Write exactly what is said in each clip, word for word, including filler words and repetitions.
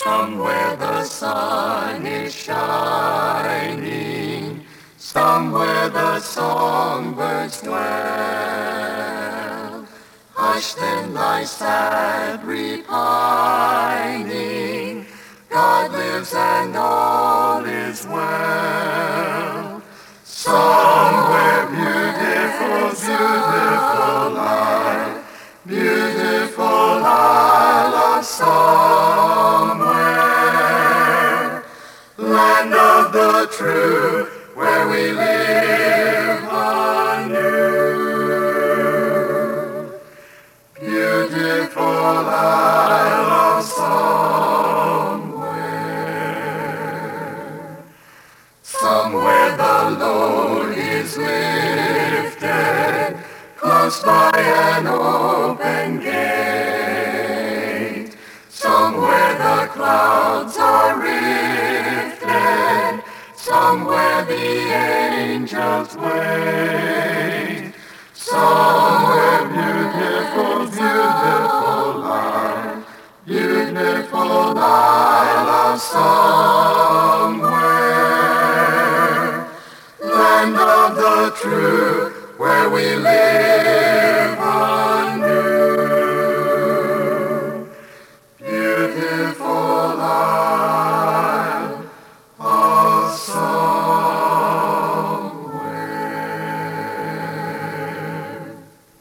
Somewhere the sun is shining, somewhere the songbirds dwell. Hush then thy sad repining, God lives and all is well. Somewhere beautiful, beautiful life, beautiful isle of somewhere, land of the true, where we live anew. Beautiful isle of somewhere, somewhere the load is lifted, close by an open gate. Somewhere the clouds are rifted, somewhere the angels wait. Somewhere beautiful, beautiful life, beautiful isle of somewhere, land of the true, where we live anew. Beautiful isle of somewhere.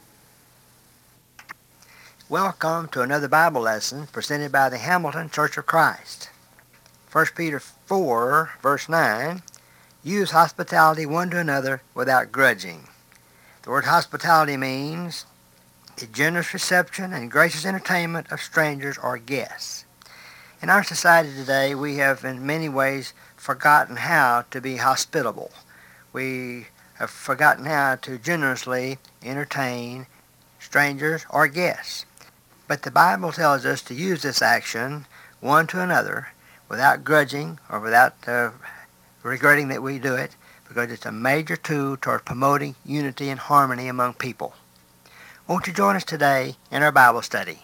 Welcome to another Bible lesson presented by the Hamilton Church of Christ. First Peter four, verse nine, use hospitality one to another without grudging. The word hospitality means a generous reception and gracious entertainment of strangers or guests. In our society today, we have in many ways forgotten how to be hospitable. We have forgotten how to generously entertain strangers or guests. But the Bible tells us to use this action one to another without grudging or without uh, regretting that we do it, because it's a major tool toward promoting unity and harmony among people. Won't you join us today in our Bible study?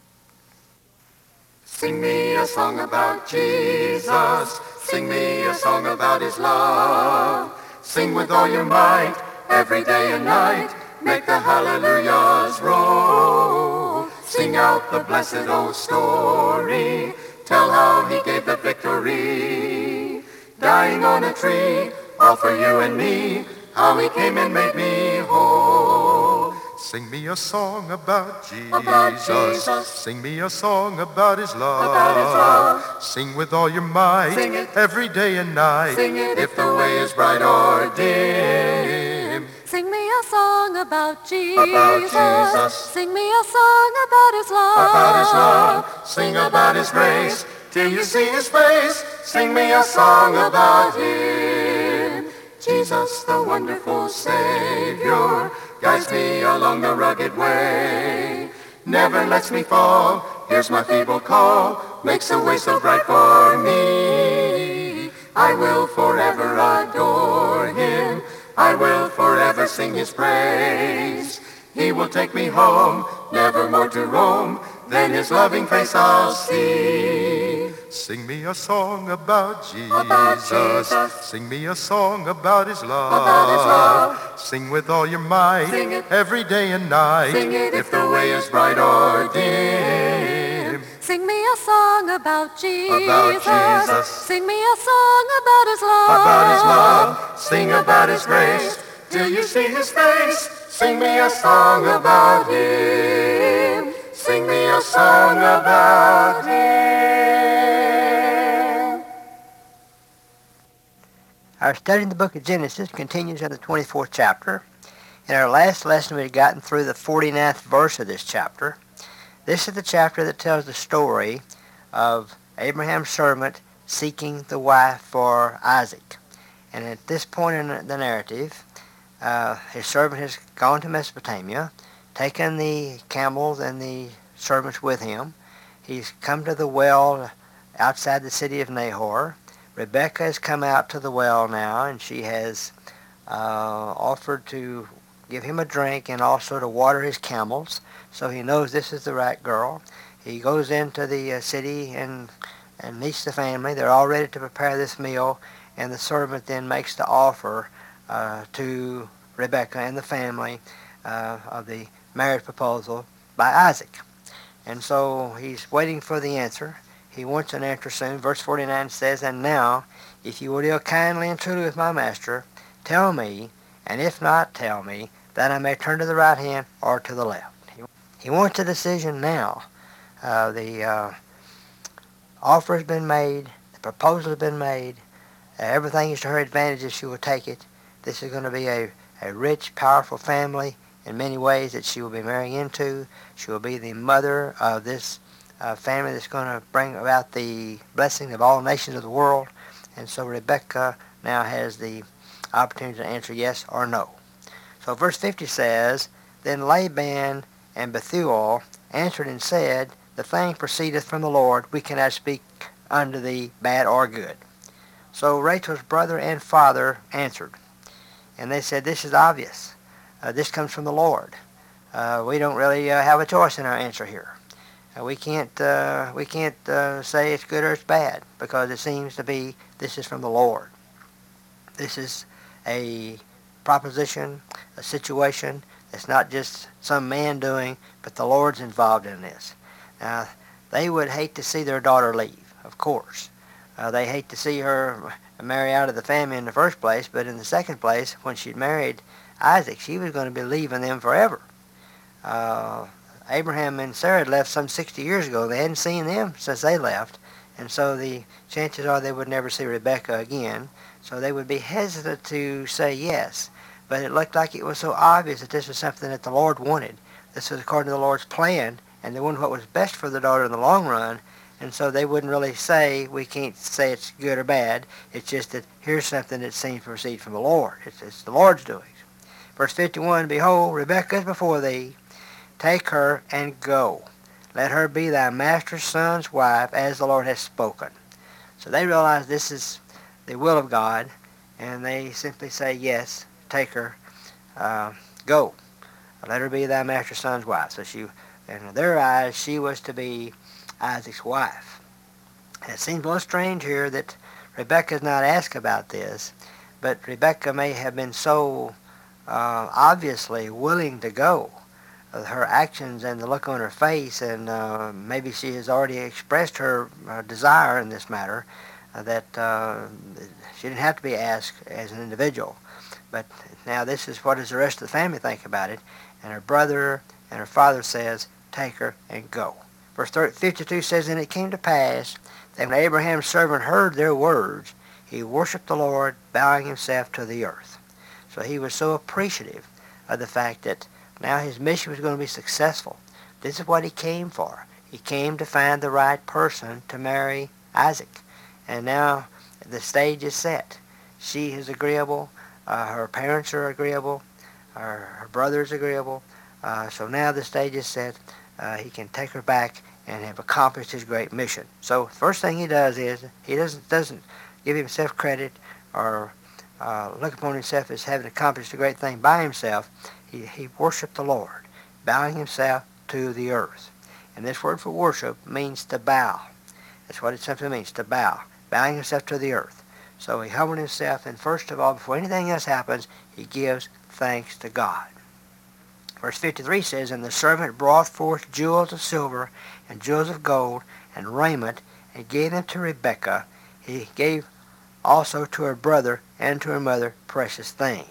Sing me a song about Jesus. Sing me a song about his love. Sing with all your might, every day and night. Make the hallelujahs roll. Sing out the blessed old story. Tell how he gave the victory. Dying on a tree, all for you and me. How he came and made me whole. Sing me a song about Jesus. About Jesus. Sing me a song about his love. About his love. Sing with all your might, Sing it. every day and night. Sing it if the way is bright or dim. Sing me a song about Jesus. About Jesus. Sing me a song about his love. About his love. Sing about his grace till you see his face. Sing me a song about him. Jesus, the wonderful Savior, guides me along the rugged way. Never lets me fall. Here's my feeble call. Makes the way so bright for me. I will forever adore him. I will forever sing his praise. He will take me home, never more to roam. Then his loving face I'll see. Sing me a song about Jesus. About Jesus. Sing me a song about his love. About his love. Sing with all your might, Sing it. every day and night. Sing it if the way is bright or dim. Sing me a song about Jesus. About Jesus. Sing me a song about his love. About his love. Sing about his grace till you see his face. Sing me a song about him. Sing me a song about him. Our study in the book of Genesis continues in the twenty-fourth chapter. In our last lesson, we had gotten through the forty-ninth verse of this chapter. This is the chapter that tells the story of Abraham's servant seeking the wife for Isaac. And at this point in the narrative, uh, his servant has gone to Mesopotamia, taken the camels and the servants with him. He's come to the well outside the city of Nahor. Rebekah has come out to the well now, and she has uh, offered to give him a drink and also to water his camels. So he knows this is the right girl. He goes into the uh, city and and meets the family. They're all ready to prepare this meal, and the servant then makes the offer uh, to Rebekah and the family uh, of the marriage proposal by Isaac. And so he's waiting for the answer. He wants an answer soon. Verse forty-nine says, "And now, if you will deal kindly and truly with my master, tell me, and if not, tell me, that I may turn to the right hand or to the left." He, he wants a decision now. Uh, the uh, offer has been made. The proposal has been made. Uh, everything is to her advantage if she will take it. This is going to be a, a rich, powerful family in many ways that she will be marrying into. She will be the mother of this uh, family that's going to bring about the blessing of all nations of the world. And so Rebekah now has the opportunity to answer yes or no. So verse fifty says, "Then Laban and Bethuel answered and said, The thing proceedeth from the Lord. We cannot speak unto thee bad or good." So Rachel's brother and father answered. And they said, this is obvious. Uh, this comes from the Lord. Uh, we don't really uh, have a choice in our answer here. Uh, we can't uh, we can't uh, say it's good or it's bad, because it seems to be this is from the Lord. This is a proposition, a situation. It's not just some man doing, but the Lord's involved in this. Now, they would hate to see their daughter leave, of course. Uh, they hate to see her marry out of the family in the first place, but in the second place, when she'd married Isaac, she was going to be leaving them forever. Uh, Abraham and Sarah had left some sixty years ago. They hadn't seen them since they left, and so the chances are they would never see Rebekah again. So they would be hesitant to say yes, but it looked like it was so obvious that this was something that the Lord wanted. This was according to the Lord's plan, and they wanted what was best for the daughter in the long run, and so they wouldn't really say, we can't say it's good or bad. It's just that here's something that seems to proceed from the Lord. It's, it's the Lord's doing. Verse fifty-one, "Behold, Rebekah is before thee. Take her and go. Let her be thy master's son's wife, as the Lord has spoken." So they realize this is the will of God, and they simply say, yes, take her, uh, go. Let her be thy master's son's wife. So she, in their eyes, she was to be Isaac's wife. And it seems a little strange here that Rebekah is not asked about this, but Rebekah may have been so uh, obviously willing to go. Uh, her actions and the look on her face, and uh, maybe she has already expressed her uh, desire in this matter, uh, that uh, she didn't have to be asked as an individual. But now this is what does the rest of the family think about it, and her brother and her father says, take her and go. Verse fifty-two says, "And it came to pass that when Abraham's servant heard their words, he worshipped the Lord, bowing himself to the earth." So he was so appreciative of the fact that now his mission was going to be successful. This is what he came for. He came to find the right person to marry Isaac. And now the stage is set. She is agreeable. Uh, her parents are agreeable. Her, her brother is agreeable. Uh, so now the stage is set. Uh, he can take her back and have accomplished his great mission. So the first thing he does is he doesn't doesn't give himself credit or uh, look upon himself as having accomplished a great thing by himself. He, he worshiped the Lord, bowing himself to the earth. And this word for worship means to bow. That's what it simply means, to bow, bowing himself to the earth. So he humbled himself, and first of all, before anything else happens, he gives thanks to God. Verse fifty-three says, "And the servant brought forth jewels of silver and jewels of gold and raiment, and gave them to Rebekah. He gave also to her brother and to her mother precious things."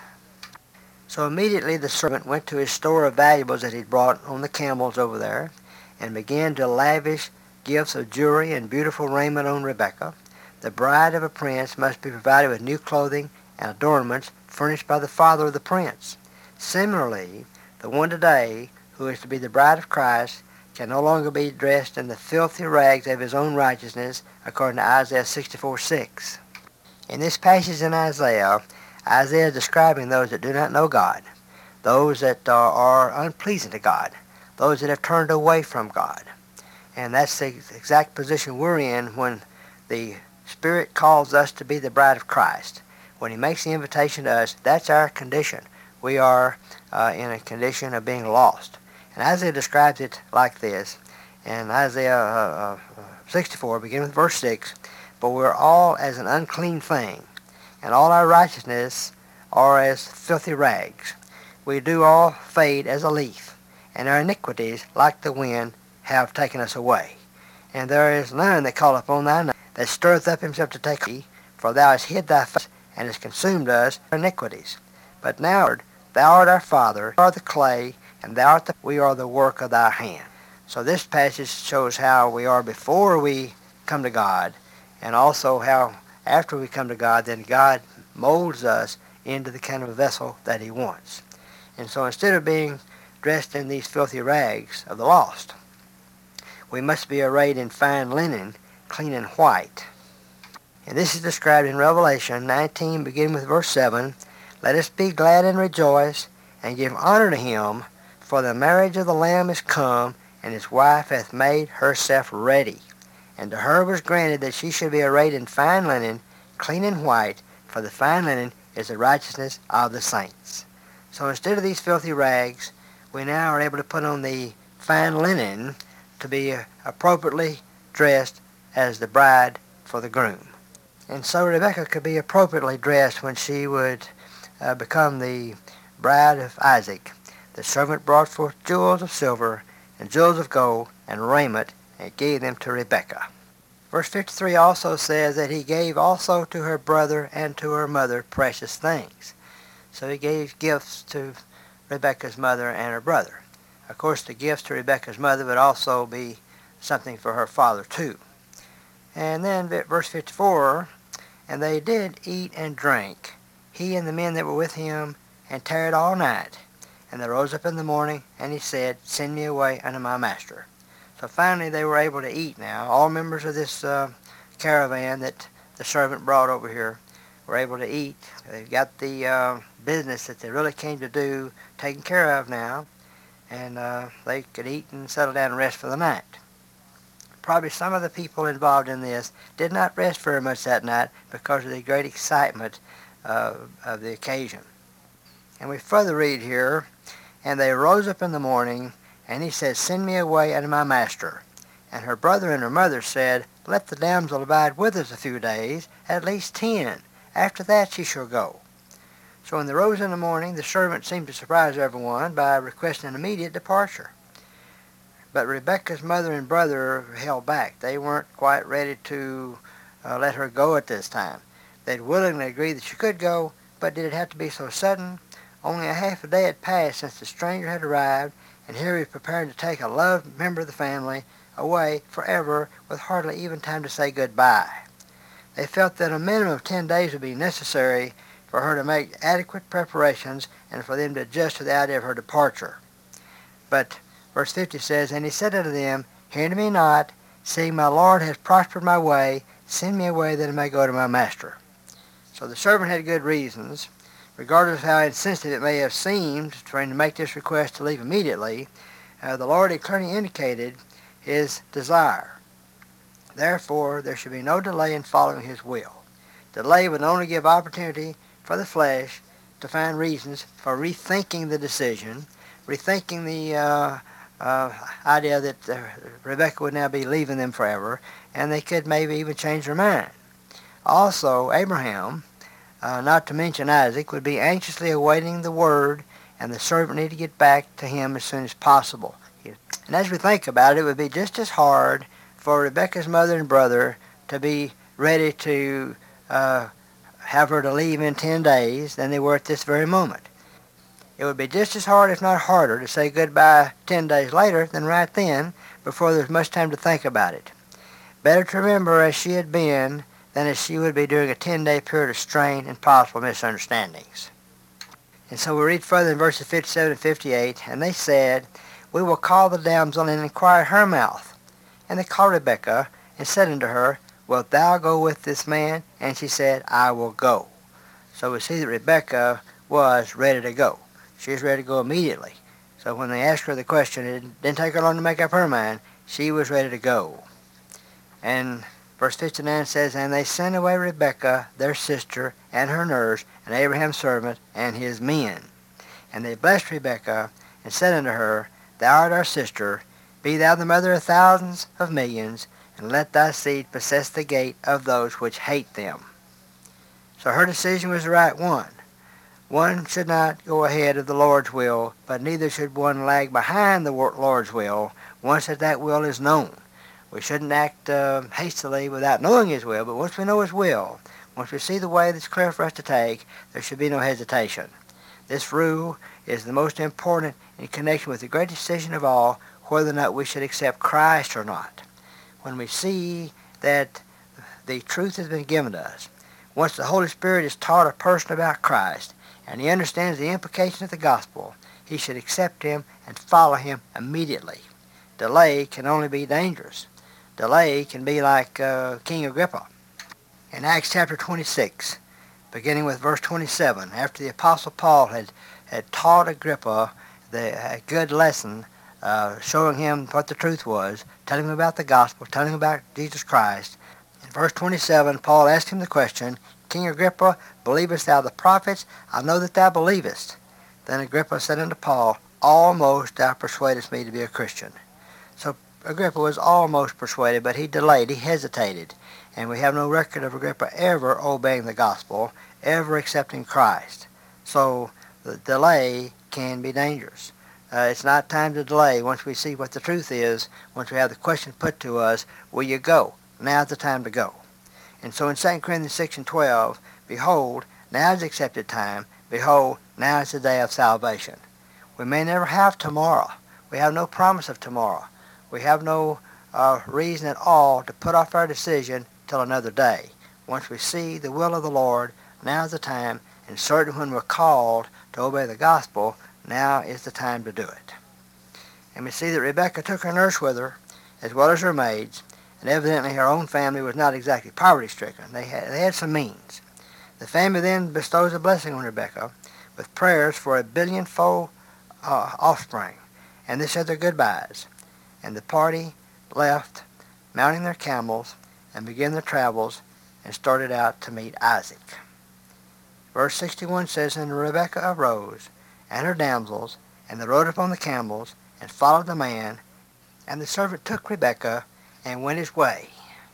So immediately the servant went to his store of valuables that he'd brought on the camels over there, and began to lavish gifts of jewelry and beautiful raiment on Rebekah. The bride of a prince must be provided with new clothing and adornments furnished by the father of the prince. Similarly, the one today who is to be the bride of Christ can no longer be dressed in the filthy rags of his own righteousness, according to Isaiah sixty-four six. In this passage in Isaiah, Isaiah is describing those that do not know God, those that are, are unpleasing to God, those that have turned away from God. And that's the exact position we're in when the Spirit calls us to be the bride of Christ. When he makes the invitation to us, that's our condition. We are uh, in a condition of being lost. And Isaiah describes it like this. In Isaiah uh, uh, sixty-four, beginning with verse six, "For we are all as an unclean thing, and all our righteousness are as filthy rags. We do all fade as a leaf, and our iniquities, like the wind, have taken us away. And there is none that calleth upon thy name, that stirreth up himself to take thee, for thou hast hid thy face, and hast consumed us with iniquities. But now, Lord, thou art our Father, thou art the clay, and thou art the, we are the work of thy hand." So this passage shows how we are before we come to God, and also how after we come to God, then God molds us into the kind of vessel that he wants. And so instead of being dressed in these filthy rags of the lost, we must be arrayed in fine linen, clean and white. And this is described in Revelation nineteen, beginning with verse seven. "Let us be glad and rejoice, and give honor to him, for the marriage of the Lamb is come, and his wife hath made herself ready. And to her was granted that she should be arrayed in fine linen, clean and white, for the fine linen is the righteousness of the saints." So instead of these filthy rags, we now are able to put on the fine linen to be appropriately dressed as the bride for the groom. And so Rebekah could be appropriately dressed when she would uh, become the bride of Isaac. The servant brought forth jewels of silver and jewels of gold and raiment, and gave them to Rebekah. Verse fifty-three also says that he gave also to her brother and to her mother precious things. So he gave gifts to Rebekah's mother and her brother. Of course, the gifts to Rebekah's mother would also be something for her father too. And then verse fifty-four, "And they did eat and drink, he and the men that were with him, and tarried all night. And they rose up in the morning, and he said, Send me away unto my master." So finally they were able to eat now. All members of this uh, caravan that the servant brought over here were able to eat. They've got the uh, business that they really came to do taken care of now, and uh, they could eat and settle down and rest for the night. Probably some of the people involved in this did not rest very much that night because of the great excitement uh, of the occasion. And we further read here, "And they rose up in the morning, and he said, Send me away unto my master. And her brother and her mother said, Let the damsel abide with us a few days, at least ten. After that she shall go. So when they rose in the morning, the servant seemed to surprise everyone by requesting an immediate departure. But Rebekah's mother and brother held back. They weren't quite ready to uh, let her go at this time. They'd willingly agreed that she could go, but did it have to be so sudden? Only a half a day had passed since the stranger had arrived, and here he was preparing to take a loved member of the family away forever with hardly even time to say goodbye. They felt that a minimum of ten days would be necessary for her to make adequate preparations and for them to adjust to the idea of her departure. But verse fifty says, "And he said unto them, Hear me not, seeing my Lord has prospered my way, send me away that I may go to my master." So the servant had good reasons. Regardless of how insensitive it may have seemed for him to make this request to leave immediately, uh, the Lord had clearly indicated his desire. Therefore, there should be no delay in following his will. Delay would only give opportunity for the flesh to find reasons for rethinking the decision, rethinking the uh, uh, idea that uh, Rebekah would now be leaving them forever, and they could maybe even change their mind. Also, Abraham, Uh, not to mention Isaac, would be anxiously awaiting the word, and the servant needed to get back to him as soon as possible. And as we think about it, it would be just as hard for Rebekah's mother and brother to be ready to uh, have her to leave in ten days than they were at this very moment. It would be just as hard, if not harder, to say goodbye ten days later than right then, before there was much time to think about it. Better to remember as she had been than as she would be during a ten-day period of strain and possible misunderstandings. And so we read further in verses fifty-seven and fifty-eight, "And they said, We will call the damsel and inquire her mouth. And they called Rebekah and said unto her, Wilt thou go with this man? And she said, I will go." So we see that Rebekah was ready to go. She was ready to go immediately. So when they asked her the question, it didn't take her long to make up her mind. She was ready to go. And verse fifty-nine says, "And they sent away Rebekah, their sister, and her nurse, and Abraham's servant, and his men. And they blessed Rebekah, and said unto her, Thou art our sister, be thou the mother of thousands of millions, and let thy seed possess the gate of those which hate them. So her decision was the right one. One should not go ahead of the Lord's will, but neither should one lag behind the Lord's will once that that will is known. We shouldn't act uh, hastily without knowing His will, but once we know His will, once we see the way that's clear for us to take, there should be no hesitation. This rule is the most important in connection with the great decision of all, whether or not we should accept Christ or not. When we see that the truth has been given to us, once the Holy Spirit has taught a person about Christ, and he understands the implication of the gospel, he should accept Him and follow Him immediately. Delay can only be dangerous. Delay can be like uh, King Agrippa. In Acts chapter twenty-six, beginning with verse twenty-seven, after the Apostle Paul had, had taught Agrippa the, a good lesson, uh, showing him what the truth was, telling him about the gospel, telling him about Jesus Christ, in verse twenty-seven, Paul asked him the question, King Agrippa, believest thou the prophets? I know that thou believest. Then Agrippa said unto Paul, almost thou persuadest me to be a Christian. So Agrippa was almost persuaded, but he delayed, he hesitated. And we have no record of Agrippa ever obeying the gospel, ever accepting Christ. So the delay can be dangerous. Uh, it's not time to delay. Once we see what the truth is, once we have the question put to us, will you go? Now's the time to go. And so in Second Corinthians six and twelve, behold, now is the accepted time. Behold, now is the day of salvation. We may never have tomorrow. We have no promise of tomorrow. We have no uh, reason at all to put off our decision till another day. Once we see the will of the Lord, now is the time, and certainly when we're called to obey the gospel, now is the time to do it. And we see that Rebekah took her nurse with her, as well as her maids, and evidently her own family was not exactly poverty-stricken. They had, they had some means. The family then bestows a blessing on Rebekah with prayers for a billion-fold uh, offspring, and they said their goodbyes. And the party left, mounting their camels, and began their travels, and started out to meet Isaac. Verse sixty-one says, And Rebekah arose, and her damsels, and they rode upon the camels, and followed the man, and the servant took Rebekah, and went his way.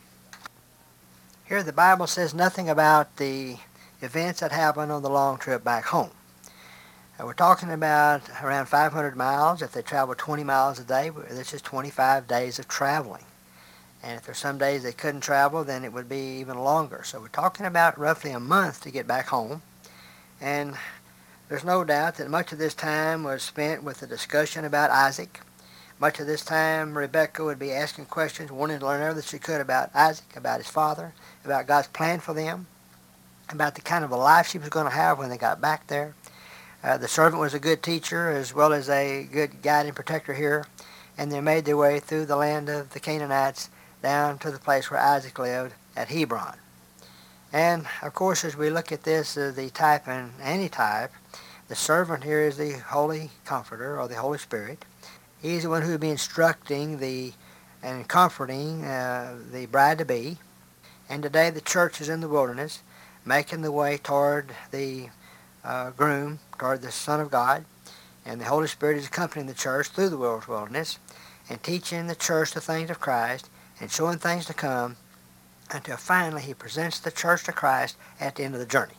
Here the Bible says nothing about the events that happened on the long trip back home. Uh, we're talking about around five hundred miles. If they travel twenty miles a day, this is twenty-five days of traveling. And if there's some days they couldn't travel, then it would be even longer. So we're talking about roughly a month to get back home. And there's no doubt that much of this time was spent with the discussion about Isaac. Much of this time, Rebekah would be asking questions, wanting to learn everything she could about Isaac, about his father, about God's plan for them, about the kind of a life she was going to have when they got back there. Uh, the servant was a good teacher as well as a good guide and protector here, and they made their way through the land of the Canaanites down to the place where Isaac lived at Hebron. And, of course, as we look at this, uh, the type and antitype, the servant here is the Holy Comforter, or the Holy Spirit. He's the one who would be instructing the and comforting uh, the bride-to-be. And today the church is in the wilderness, making the way toward the uh, groom, toward the Son of God. And the Holy Spirit is accompanying the church through the wilderness and teaching the church the things of Christ and showing things to come until finally he presents the church to Christ at the end of the journey.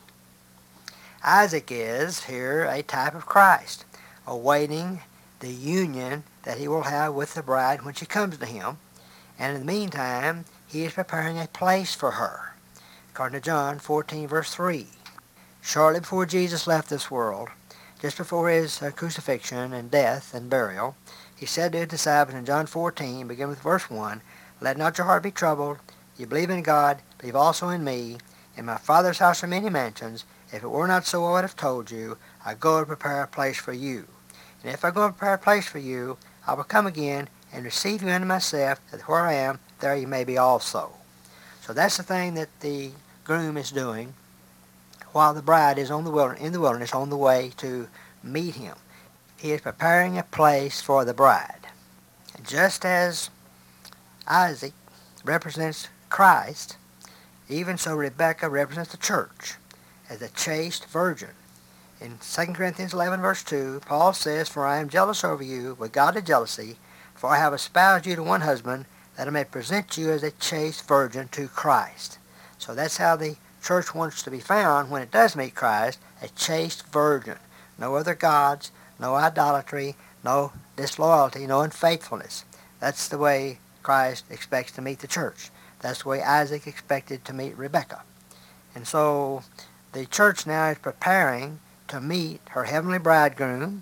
Isaac is here a type of Christ, awaiting the union that he will have with the bride when she comes to him. And in the meantime, he is preparing a place for her. According to John fourteen, verse three. Shortly before Jesus left this world, just before his uh, crucifixion and death and burial, he said to his disciples in John fourteen, beginning with verse one, Let not your heart be troubled. You believe in God, believe also in me. In my Father's house are many mansions. If it were not so, I would have told you. I go to prepare a place for you. And if I go and prepare a place for you, I will come again and receive you unto myself, that where I am, there you may be also. So that's the thing that the groom is doing while the bride is on the wilderness, in the wilderness on the way to meet him. He is preparing a place for the bride. Just as Isaac represents Christ, even so Rebekah represents the church as a chaste virgin. In Second Corinthians eleven, verse two, Paul says, For I am jealous over you with godly jealousy, for I have espoused you to one husband, that I may present you as a chaste virgin to Christ. So that's how the church wants to be found when it does meet Christ, a chaste virgin. No other gods, no idolatry, no disloyalty, no unfaithfulness. That's the way Christ expects to meet the church. That's the way Isaac expected to meet Rebekah. And so the church now is preparing to meet her heavenly bridegroom.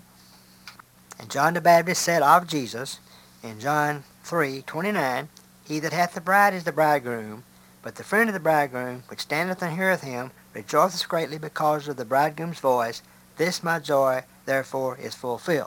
And John the Baptist said of Jesus in John three twenty-nine, He that hath the bride is the bridegroom, but the friend of the bridegroom, which standeth and heareth him, rejoiceth greatly because of the bridegroom's voice. This my joy, therefore, is fulfilled.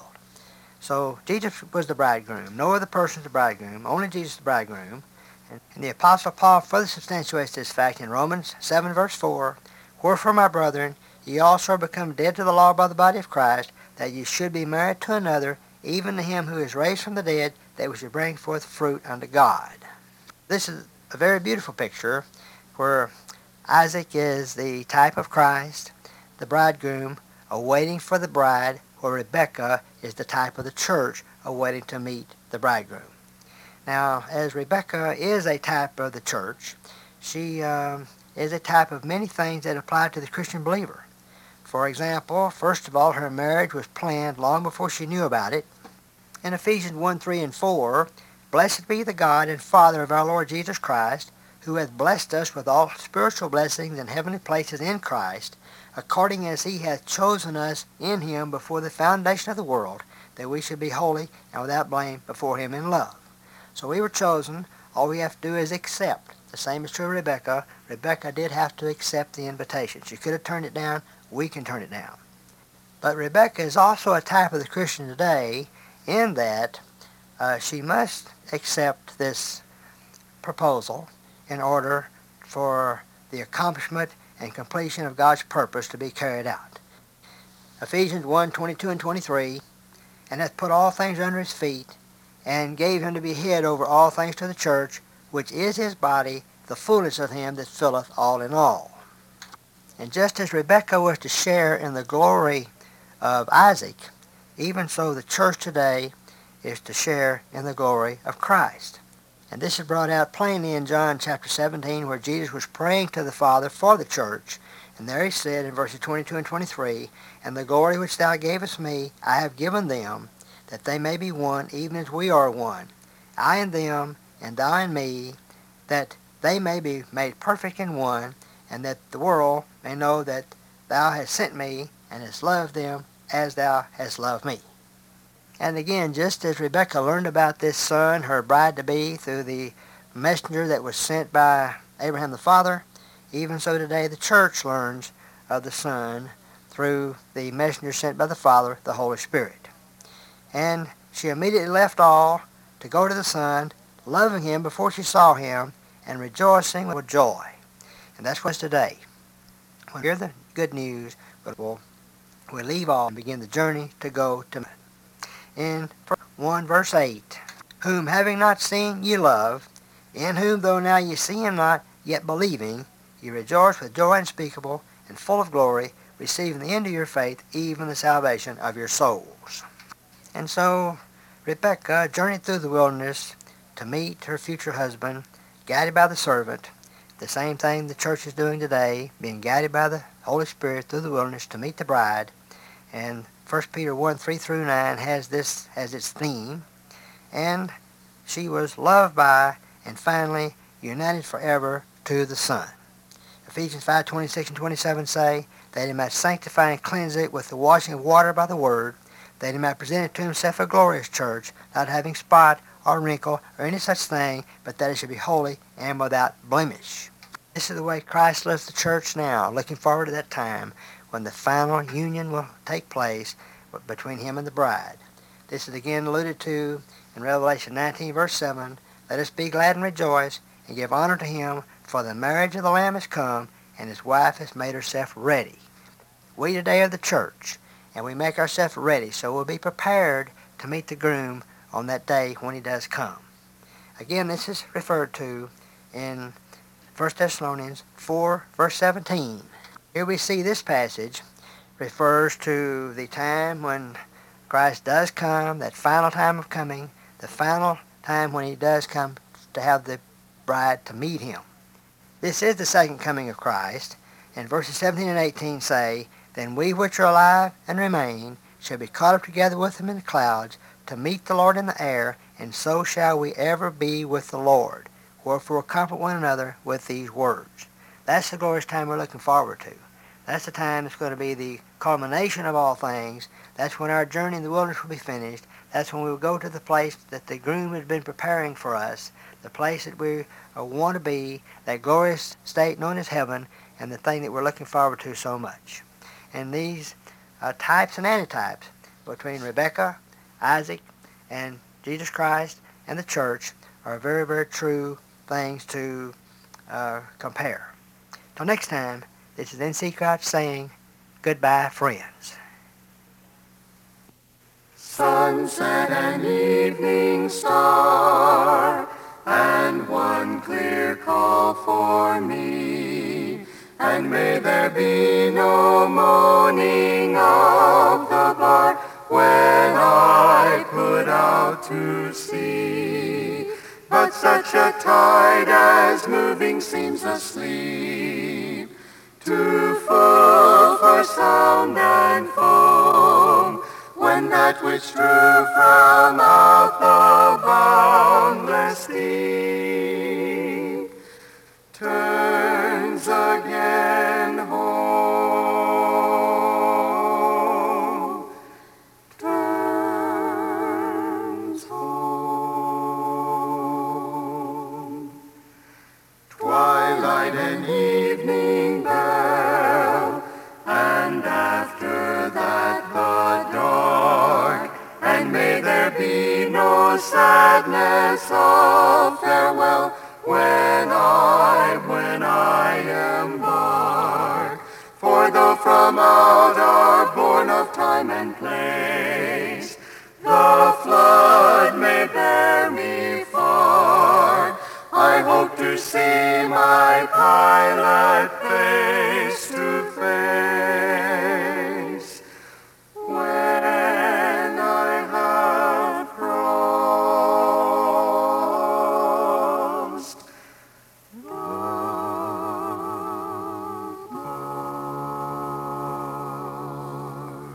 So Jesus was the bridegroom. No other person is the bridegroom. Only Jesus the bridegroom. And the Apostle Paul further substantiates this fact in Romans seven, verse four. Wherefore, my brethren, ye also are become dead to the law by the body of Christ, that ye should be married to another, even to him who is raised from the dead, that we should bring forth fruit unto God. This is a very beautiful picture where Isaac is the type of Christ, the bridegroom, awaiting for the bride, where Rebekah is the type of the church, awaiting to meet the bridegroom. Now, as Rebekah is a type of the church, she um, is a type of many things that apply to the Christian believer. For example, first of all, her marriage was planned long before she knew about it. In Ephesians one, three, and four, Blessed be the God and Father of our Lord Jesus Christ, who hath blessed us with all spiritual blessings in heavenly places in Christ, according as he hath chosen us in him before the foundation of the world, that we should be holy and without blame before him in love. So we were chosen. All we have to do is accept. The same is true of Rebekah. Rebekah did have to accept the invitation. She could have turned it down. We can turn it down. But Rebekah is also a type of the Christian today in that uh, she must accept this proposal in order for the accomplishment and completion of God's purpose to be carried out. Ephesians one, twenty-two and twenty-three, and hath put all things under his feet, and gave him to be head over all things to the church, which is his body, the fullness of him that filleth all in all. And just as Rebekah was to share in the glory of Isaac, even so the church today is to share in the glory of Christ. And this is brought out plainly in John chapter seventeen, where Jesus was praying to the Father for the church. And there he said in verses twenty-two and twenty-three, And the glory which thou gavest me I have given them, that they may be one, even as we are one, I and them, and thou and me, that they may be made perfect in one, and that the world may know that thou hast sent me, and hast loved them as thou hast loved me. And again, just as Rebekah learned about this son, her bride-to-be, through the messenger that was sent by Abraham the father, even so today the church learns of the Son through the messenger sent by the Father, the Holy Spirit. And she immediately left all to go to the Son, loving him before she saw him, and rejoicing with joy. And that's what's today. When we hear the good news, we'll, we'll leave all and begin the journey to go to heaven. In one verse eight, Whom having not seen ye love, in whom though now ye see him not, yet believing, ye rejoice with joy unspeakable and full of glory, receiving the end of your faith, even the salvation of your souls. And so Rebekah journeyed through the wilderness to meet her future husband, guided by the servant. The same thing the church is doing today, being guided by the Holy Spirit through the wilderness to meet the bride. And First Peter one, three through nine has this as its theme. And she was loved by and finally united forever to the Son. Ephesians five, twenty-six and twenty-seven say, that he might sanctify and cleanse it with the washing of water by the word, that he might present it to himself a glorious church, not having spot or wrinkle or any such thing, but that it should be holy and without blemish. This is the way Christ loves the church now, looking forward to that time when the final union will take place between him and the bride. This is again alluded to in Revelation nineteen, verse seven, Let us be glad and rejoice, and give honor to him, for the marriage of the Lamb is come, and his wife has made herself ready. We today are the church, and we make ourselves ready, so we'll be prepared to meet the groom on that day when he does come. Again, this is referred to in First Thessalonians four, verse seventeen. Here we see this passage refers to the time when Christ does come, that final time of coming, the final time when he does come to have the bride to meet him. This is the second coming of Christ, and verses seventeen and eighteen say, Then we which are alive and remain shall be caught up together with him in the clouds to meet the Lord in the air, and so shall we ever be with the Lord. Wherefore comfort one another with these words. That's the glorious time we're looking forward to. That's the time that's going to be the culmination of all things. That's when our journey in the wilderness will be finished. That's when we will go to the place that the groom has been preparing for us, the place that we want to be, that glorious state known as heaven, and the thing that we're looking forward to so much. And these uh, types and antitypes between Rebekah, Isaac, and Jesus Christ and the church are very, very true things to uh, compare. Till next time, this is N C Crouch saying goodbye, friends. Sunset and evening star, and one clear call for me, and may there be no moaning of the bar when I put out to sea, but such a tide as moving seems asleep, too full for sound and foam, when that which drew from out the boundless deep turns again home, turns home. Twilight and evening bell, and after that the dark, and may there be no sadness of farewell when I, when I embark. For though from out our bourne of time and place the flood may bear me far, I hope to see my pilot face to face when I have crossed the bar.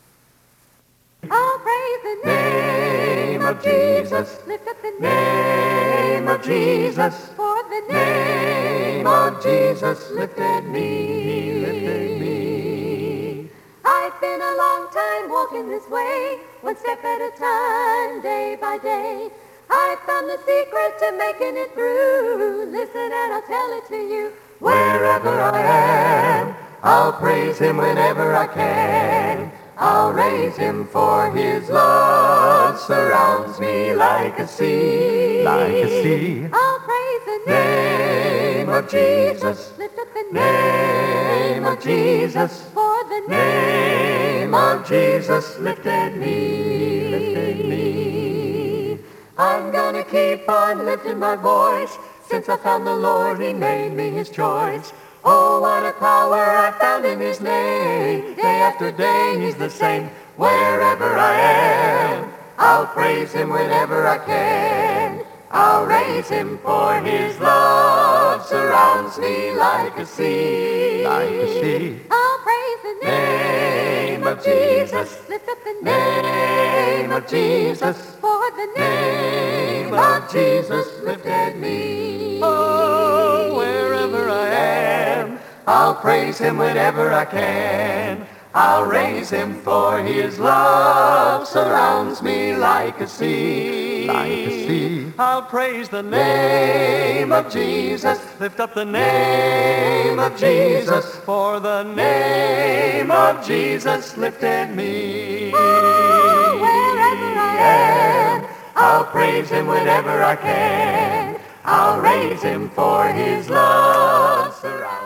I'll praise the Name of Jesus, lift up the name of Jesus, for the name of Jesus lifted me, lifted me. I've been a long time walking this way, one step at a time, day by day. I found the secret to making it through. Listen and I'll tell it to you. Wherever I am, I'll praise him whenever I can. I'll raise him for his love surrounds me like a sea, like a sea. I'll praise the Name of Jesus, lift up the name of Jesus, for the name of Jesus lifted me, lifted me. I'm gonna keep on lifting my voice, since I found the Lord, he made me his choice. Oh, what a power I found in his name. Day after day, he's the same. Wherever I am, I'll praise him whenever I can. I'll raise him for his love surrounds me like a sea, like a sea. I'll praise the Name of Jesus, lift up the name of Jesus, for the name of Jesus lifted me. Oh, wherever I am, I'll praise him whenever I can. I'll raise him for his love surrounds me like a sea, like a sea. I'll praise the name of Jesus, lift up the name of Jesus, for the name of Jesus lifted me. Oh, wherever I am, I'll praise him whenever I can. I'll raise him for his love surrounds